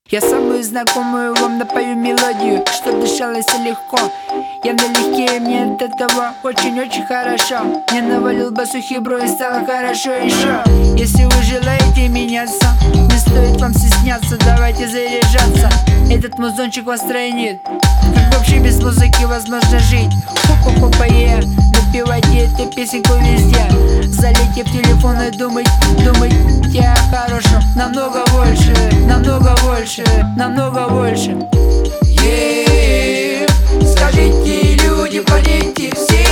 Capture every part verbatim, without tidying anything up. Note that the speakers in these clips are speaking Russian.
Я самую знакомую вам напою мелодию, что дышалось легко. Я налегке, мне от этого очень-очень хорошо. Мне навалил басухи, бро, и стало хорошо еще. Если вы желаете меняться, не стоит вам стесняться, давайте заряжаться. Этот музончик вас тройнит. Как вообще без музыки возможно жить? Хо-хо-хо-пое, напевайте эту песенку везде. Залейте в телефон и думать, думайте о хорошем. Намного больше, намного больше, намного больше. Yeah. Скажите, люди, поните все.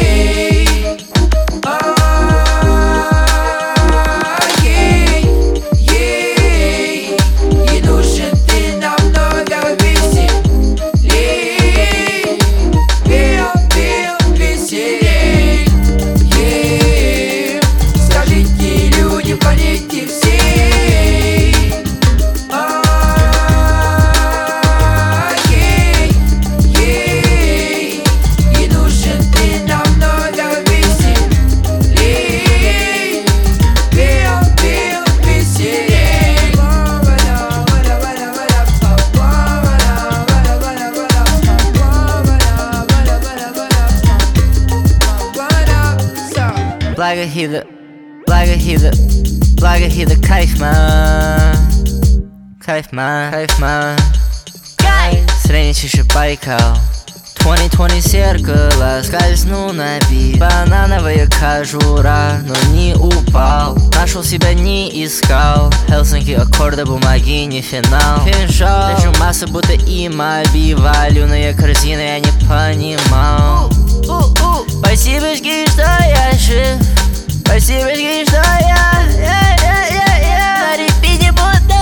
Благохида, благохида, благохида, кайф, ман, кайф, ман, кайф, ман, среднячище Байкал. двадцать двадцать зеркало скользнул на бит. Банановая кожура, но не упал. Нашел себя, не искал. Хелсинки, аккорды, бумаги, не финал. Кинжал, лежу масса, будто имаби. Валюная корзина, я не понимал. Спасибочки, что я жив. Спасибочки, что я на репите буду.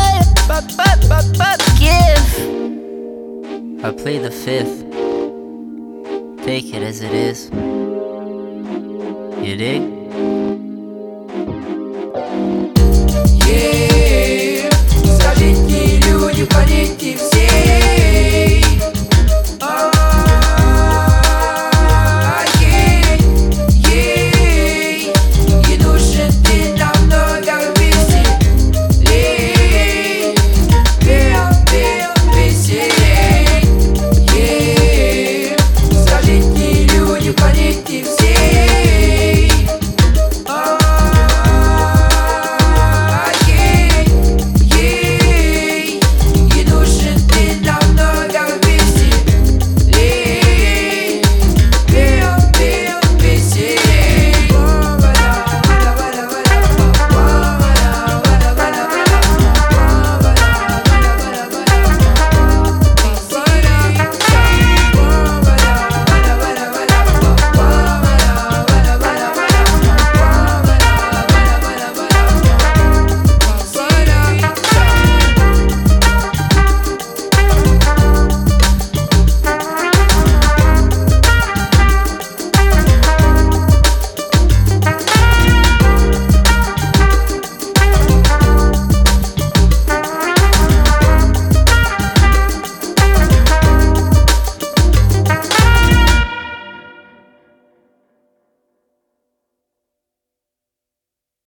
Give. I play the fifth. Take it as it is. You dig?